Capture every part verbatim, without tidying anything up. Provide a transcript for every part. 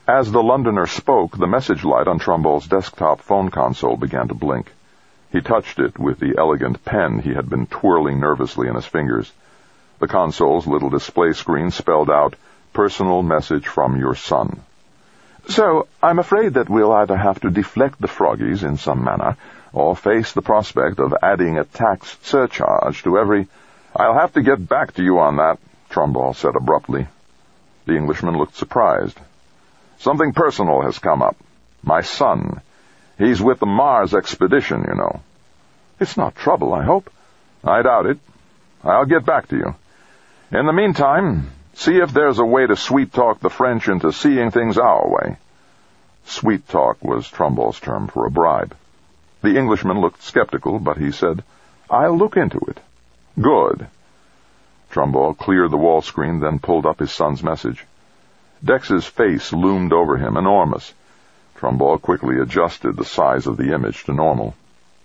As the Londoner spoke, the message light on Trumbull's desktop phone console began to blink. He touched it with the elegant pen he had been twirling nervously in his fingers. The console's little display screen spelled out, "Personal message from your son." "So, I'm afraid that we'll either have to deflect the froggies in some manner, or face the prospect of adding a tax surcharge to every—" "I'll have to get back to you on that," Trumbull said abruptly. The Englishman looked surprised. "Something personal has come up. My son. He's with the Mars expedition, you know." "It's not trouble, I hope." "I doubt it. I'll get back to you. In the meantime, see if there's a way to sweet-talk the French into seeing things our way." Sweet-talk was Trumbull's term for a bribe. The Englishman looked skeptical, but he said, "I'll look into it." "Good." Trumbull cleared the wall screen, then pulled up his son's message. Dex's face loomed over him, enormous. Trumbull quickly adjusted the size of the image to normal.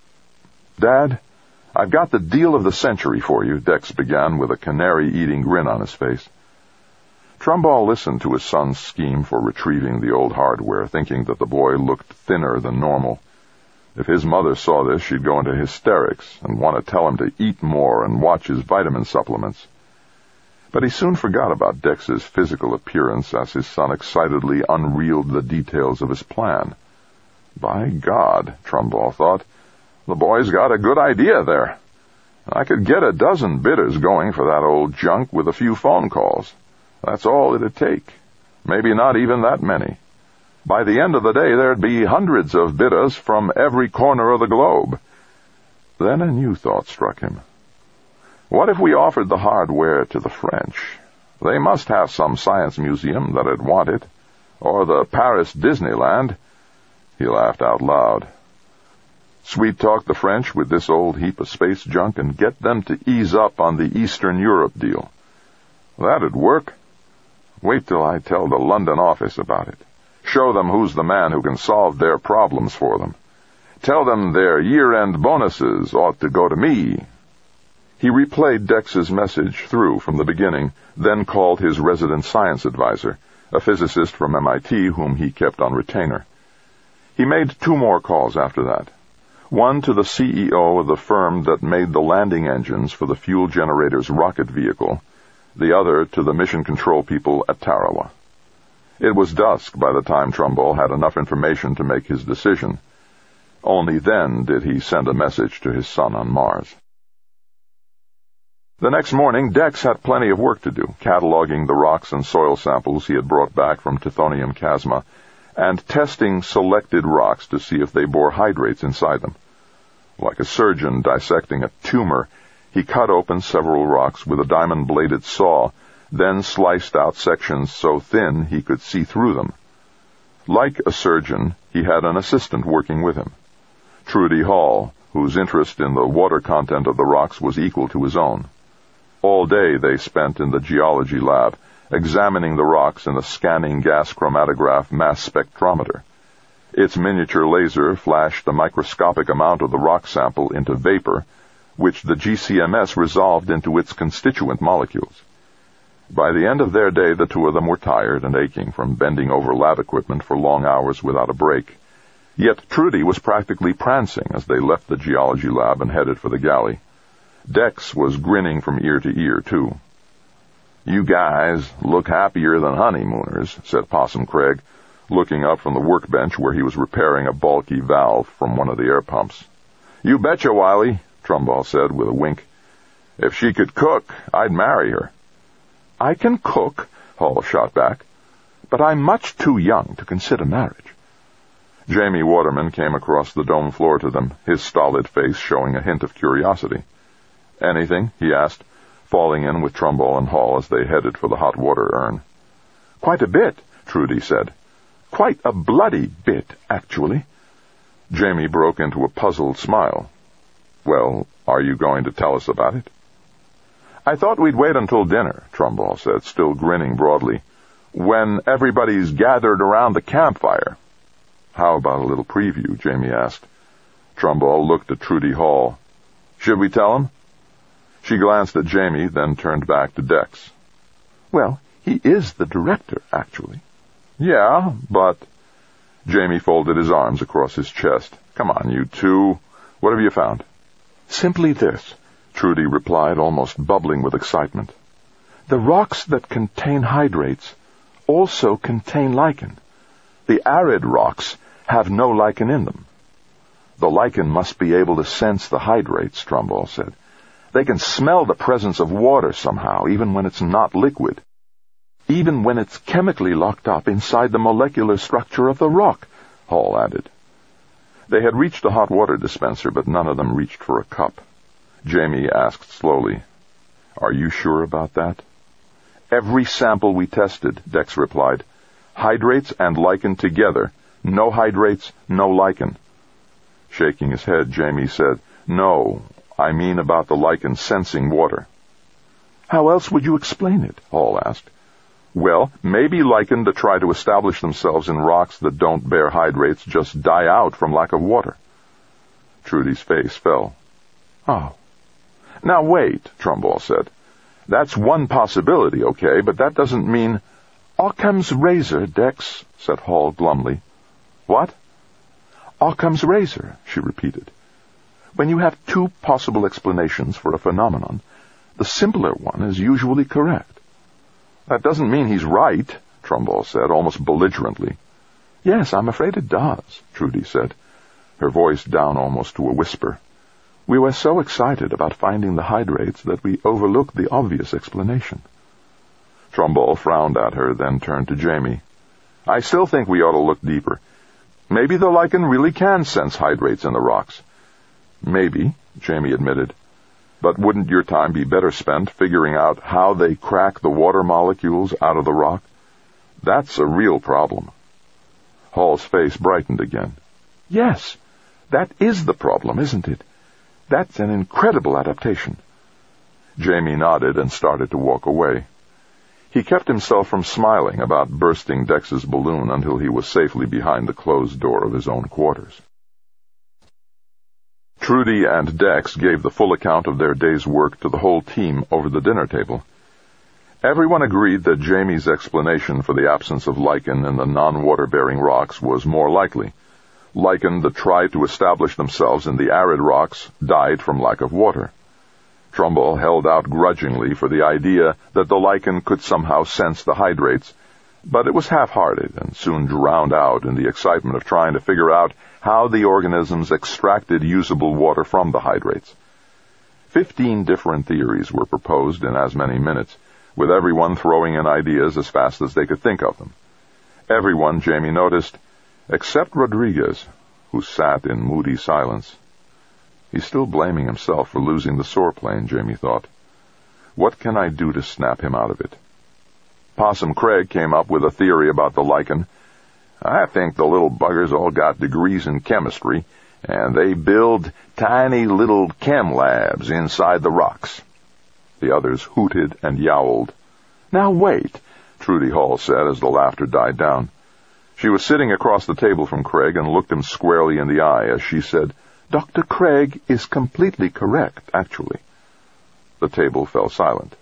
"Dad, I've got the deal of the century for you," Dex began with a canary-eating grin on his face. Trumbull listened to his son's scheme for retrieving the old hardware, thinking that the boy looked thinner than normal. If his mother saw this, she'd go into hysterics and want to tell him to eat more and watch his vitamin supplements. But he soon forgot about Dex's physical appearance as his son excitedly unreeled the details of his plan. By God, Trumbull thought, the boy's got a good idea there. I could get a dozen bidders going for that old junk with a few phone calls. That's all it'd take. Maybe not even that many. By the end of the day, there'd be hundreds of bidders from every corner of the globe. Then a new thought struck him. What if we offered the hardware to the French? They must have some science museum that'd want it. Or the Paris Disneyland. He laughed out loud. Sweet-talk the French with this old heap of space junk and get them to ease up on the Eastern Europe deal. That'd work. Wait till I tell the London office about it. Show them who's the man who can solve their problems for them. Tell them their year-end bonuses ought to go to me. He replayed Dex's message through from the beginning, then called his resident science advisor, a physicist from M I T whom he kept on retainer. He made two more calls after that. One to the C E O of the firm that made the landing engines for the fuel generator's rocket vehicle, the other to the mission control people at Tarawa. It was dusk by the time Trumbull had enough information to make his decision. Only then did he send a message to his son on Mars. The next morning, Dex had plenty of work to do, cataloging the rocks and soil samples he had brought back from Tithonium Chasma, and testing selected rocks to see if they bore hydrates inside them. Like a surgeon dissecting a tumor, he cut open several rocks with a diamond-bladed saw, then sliced out sections so thin he could see through them. Like a surgeon, he had an assistant working with him, Trudy Hall, whose interest in the water content of the rocks was equal to his own. All day they spent in the geology lab, examining the rocks in the scanning gas chromatograph mass spectrometer. Its miniature laser flashed a microscopic amount of the rock sample into vapor, which the G C M S resolved into its constituent molecules. By the end of their day, the two of them were tired and aching from bending over lab equipment for long hours without a break. Yet Trudy was practically prancing as they left the geology lab and headed for the galley. Dex was grinning from ear to ear, too. "You guys look happier than honeymooners," said Possum Craig, looking up from the workbench where he was repairing a bulky valve from one of the air pumps. "You betcha, Wiley," Trumbull said with a wink. "If she could cook, I'd marry her." "I can cook," Hall shot back, "but I'm much too young to consider marriage." Jamie Waterman came across the dome floor to them, his stolid face showing a hint of curiosity. "Anything?" he asked, falling in with Trumbull and Hall as they headed for the hot water urn. "Quite a bit," Trudy said. "Quite a bloody bit, actually." Jamie broke into a puzzled smile. "Well, are you going to tell us about it?" "I thought we'd wait until dinner," Trumbull said, still grinning broadly, "when everybody's gathered around the campfire." "How about a little preview?" Jamie asked. Trumbull looked at Trudy Hall. "Should we tell him?" She glanced at Jamie, then turned back to Dex. "Well, he is the director, actually." Yeah, but... Jamie folded his arms across his chest. Come on, you two. What have you found? Simply this, Trudy replied, almost bubbling with excitement. The rocks that contain hydrates also contain lichen. The arid rocks have no lichen in them. The lichen must be able to sense the hydrates, Trumbull said. They can smell the presence of water somehow, even when it's not liquid. Even when it's chemically locked up inside the molecular structure of the rock, Hall added. They had reached a hot water dispenser, but none of them reached for a cup. Jamie asked slowly, Are you sure about that? Every sample we tested, Dex replied. Hydrates and lichen together. No hydrates, no lichen. Shaking his head, Jamie said, No, I mean about the lichen sensing water. How else would you explain it? Hall asked. Well, maybe lichen that try to establish themselves in rocks that don't bear hydrates just die out from lack of water. Trudy's face fell. Oh. Now wait, Trumbull said. That's one possibility, okay, but that doesn't mean... Occam's razor, Dex, said Hall glumly. What? Occam's razor, she repeated. When you have two possible explanations for a phenomenon, the simpler one is usually correct. That doesn't mean he's right, Trumbull said, almost belligerently. Yes, I'm afraid it does, Trudy said, her voice down almost to a whisper. We were so excited about finding the hydrates that we overlooked the obvious explanation. Trumbull frowned at her, then turned to Jamie. I still think we ought to look deeper. Maybe the lichen really can sense hydrates in the rocks. Maybe, Jamie admitted. But wouldn't your time be better spent figuring out how they crack the water molecules out of the rock? That's a real problem. Hall's face brightened again. Yes, that is the problem, isn't it? That's an incredible adaptation. Jamie nodded and started to walk away. He kept himself from smiling about bursting Dex's balloon until he was safely behind the closed door of his own quarters. Trudy and Dex gave the full account of their day's work to the whole team over the dinner table. Everyone agreed that Jamie's explanation for the absence of lichen in the non-water-bearing rocks was more likely. Lichen that tried to establish themselves in the arid rocks died from lack of water. Trumbull held out grudgingly for the idea that the lichen could somehow sense the hydrates, but it was half-hearted and soon drowned out in the excitement of trying to figure out how the organisms extracted usable water from the hydrates. Fifteen different theories were proposed in as many minutes, with everyone throwing in ideas as fast as they could think of them. Everyone, Jamie noticed, except Rodriguez, who sat in moody silence. He's still blaming himself for losing the soreplane, Jamie thought. What can I do to snap him out of it? Possum Craig came up with a theory about the lichen. I think the little buggers all got degrees in chemistry, and they build tiny little chem labs inside the rocks. The others hooted and yowled. Now wait, Trudy Hall said as the laughter died down. She was sitting across the table from Craig and looked him squarely in the eye as she said, Doctor Craig is completely correct, actually. The table fell silent.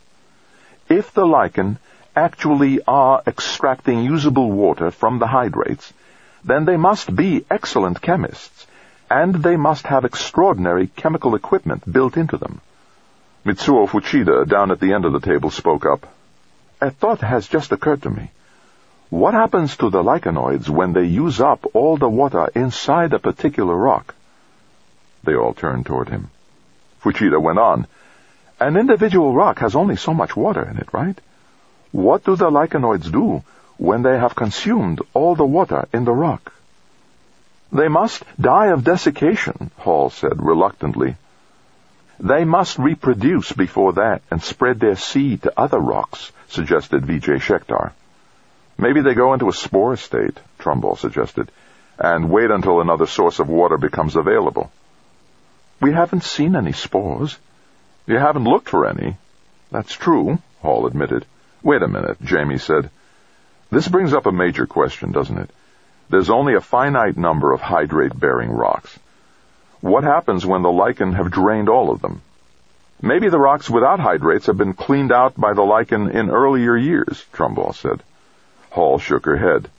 If the lichen actually are extracting usable water from the hydrates, then they must be excellent chemists, and they must have extraordinary chemical equipment built into them. Mitsuo Fuchida, down at the end of the table, spoke up. A thought has just occurred to me. What happens to the lichenoids when they use up all the water inside a particular rock? They all turned toward him. Fuchida went on. An individual rock has only so much water in it, right? What do the lichenoids do when they have consumed all the water in the rock? They must die of desiccation, Hall said reluctantly. They must reproduce before that and spread their seed to other rocks, suggested Vijay Shekhar. Maybe they go into a spore state, Trumbull suggested, and wait until another source of water becomes available. We haven't seen any spores. You haven't looked for any. That's true, Hall admitted. Wait a minute, Jamie said. This brings up a major question, doesn't it? There's only a finite number of hydrate-bearing rocks. What happens when the lichen have drained all of them? Maybe the rocks without hydrates have been cleaned out by the lichen in earlier years, Trumbull said. Hall shook her head.